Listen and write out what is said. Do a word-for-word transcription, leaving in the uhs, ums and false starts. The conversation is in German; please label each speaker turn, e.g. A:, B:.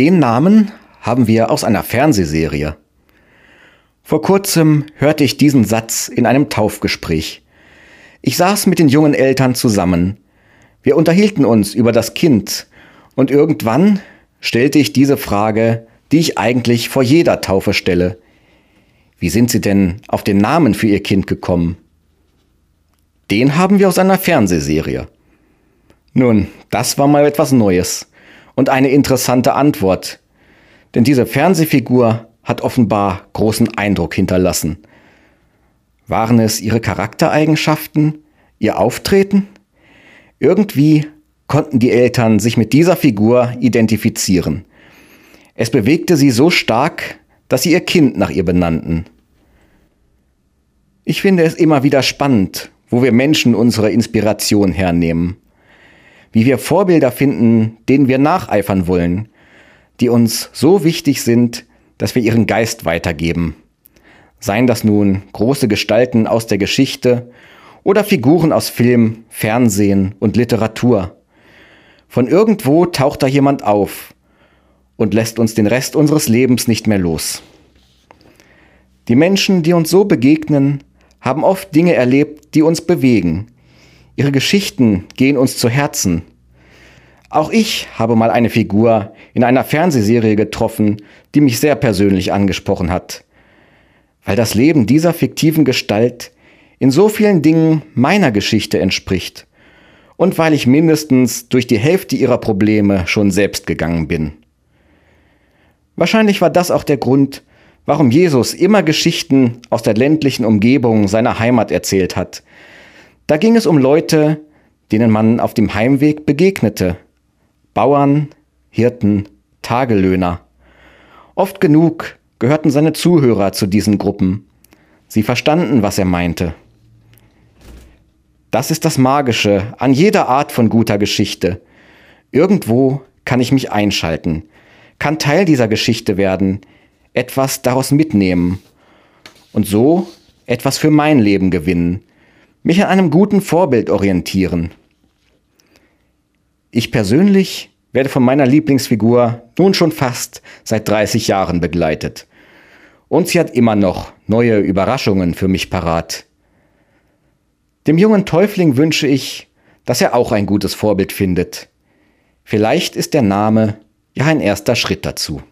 A: Den Namen haben wir aus einer Fernsehserie. Vor kurzem hörte ich diesen Satz in einem Taufgespräch. Ich saß mit den jungen Eltern zusammen. Wir unterhielten uns über das Kind und irgendwann stellte ich diese Frage, die ich eigentlich vor jeder Taufe stelle. Wie sind Sie denn auf den Namen für Ihr Kind gekommen? Den haben wir aus einer Fernsehserie. Nun, das war mal etwas Neues und eine interessante Antwort, denn diese Fernsehfigur hat offenbar großen Eindruck hinterlassen. Waren es ihre Charaktereigenschaften, ihr Auftreten? Irgendwie konnten die Eltern sich mit dieser Figur identifizieren. Es bewegte sie so stark, dass sie ihr Kind nach ihr benannten. Ich finde es immer wieder spannend, wo wir Menschen unsere Inspiration hernehmen. Wie wir Vorbilder finden, denen wir nacheifern wollen, die uns so wichtig sind, dass wir ihren Geist weitergeben. Seien das nun große Gestalten aus der Geschichte oder Figuren aus Film, Fernsehen und Literatur. Von irgendwo taucht da jemand auf und lässt uns den Rest unseres Lebens nicht mehr los. Die Menschen, die uns so begegnen, haben oft Dinge erlebt, die uns bewegen. Ihre Geschichten gehen uns zu Herzen. Auch ich habe mal eine Figur in einer Fernsehserie getroffen, die mich sehr persönlich angesprochen hat. Weil das Leben dieser fiktiven Gestalt in so vielen Dingen meiner Geschichte entspricht und weil ich mindestens durch die Hälfte ihrer Probleme schon selbst gegangen bin. Wahrscheinlich war das auch der Grund, warum Jesus immer Geschichten aus der ländlichen Umgebung seiner Heimat erzählt hat. Da ging es um Leute, denen man auf dem Heimweg begegnete. Bauern, Hirten, Tagelöhner. Oft genug gehörten seine Zuhörer zu diesen Gruppen. Sie verstanden, was er meinte. Das ist das Magische an jeder Art von guter Geschichte. Irgendwo kann ich mich einschalten, kann Teil dieser Geschichte werden, etwas daraus mitnehmen und so etwas für mein Leben gewinnen, mich an einem guten Vorbild orientieren. Ich persönlich werde von meiner Lieblingsfigur nun schon fast seit dreißig Jahren begleitet. Und sie hat immer noch neue Überraschungen für mich parat. Dem jungen Täufling wünsche ich, dass er auch ein gutes Vorbild findet. Vielleicht ist der Name ja ein erster Schritt dazu.